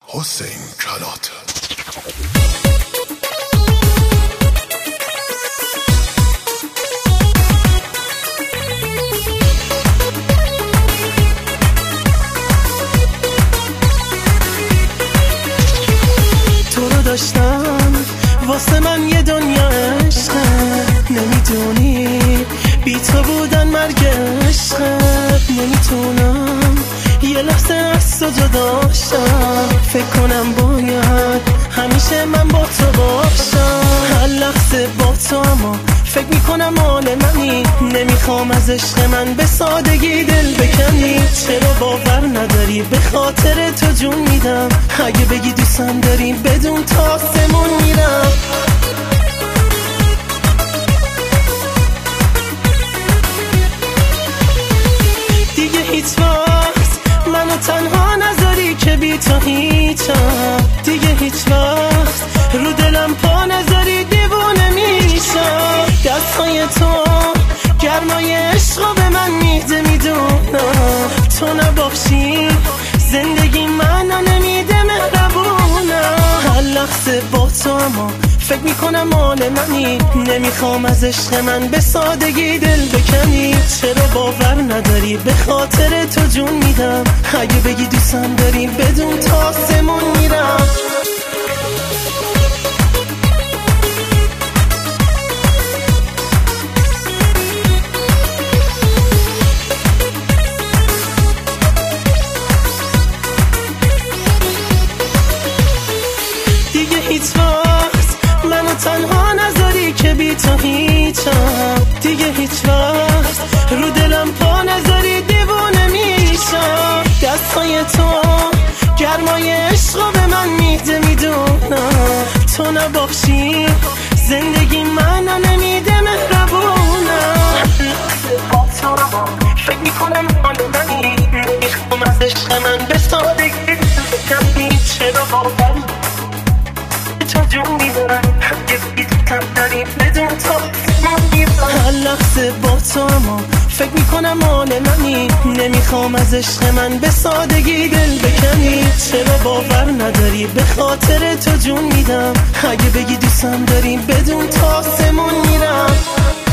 حسین کلات. تو رو داشتم واسه من یه دنیا عشقه، نمیدونی بی تو بودن مرگ عشقه. نمیتونم یه لحظه از تو جدا شم، فکر کنم باید همیشه من با تو باشم. هر لحظه با تو اما فکر میکنم مال منی، نمیخوام از عشق من به سادگی دل بکنی. چرا باور نداری به خاطر تو جون میدم، اگه بگی دوستم داری بدون تا آسمون میرم. دیگه هیچ وقت منو تنها نذاری که بی تو هیچم، دیگه هیچ وقت رو دلم پا نذاری دیوونه میشم. دستای تو گرمای عشقا به من میده، میدونم تو نباشی زندگی منو نمیده مهربونم. هر لحظه با تو اما فکر میکنم مال منی، نمیخوام از عشق من به سادگی دل بکنی. چرا باور نداری به خاطر تو جون میدم، اگه بگی دوستم داری بدون تا آسمون میرم. دیگه هیچ وقت منو تنها نذاری که بی تو هیچم، دیگه هیچ وقت رو دلم پا نذاری دیوونه میشم. دستای تو گرمای عشقا به من میده، میدونم تو نباشی زندگی منو نمیده مهربونم. با تو فکر میکنم حال منی، نمیخوام از عشق من به سادگی بکنی. چرا باور تو جون میدارم، اگه بیتم داری بدون تو هر لحظه با تو اما فکر میکنم مال منی، نمیخوام از عشق من به سادگی دل بکنی. چرا باور نداری به خاطر تو جون میدم، اگه بگی دوستم داری بدون تا آسمون میرم.